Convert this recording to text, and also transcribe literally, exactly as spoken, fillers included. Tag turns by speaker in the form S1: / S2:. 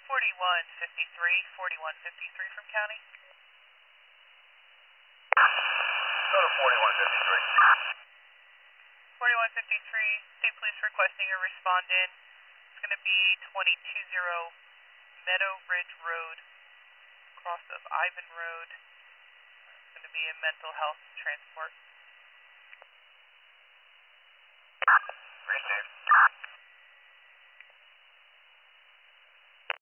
S1: forty-one fifty-three, forty-one fifty-three from county.
S2: Go to forty-one fifty-three.
S1: forty-one fifty-three, state police requesting a respondent. It's going to be twenty-two zero Meadow Ridge Road, cross of Ivan Road. It's going to be a mental health transport.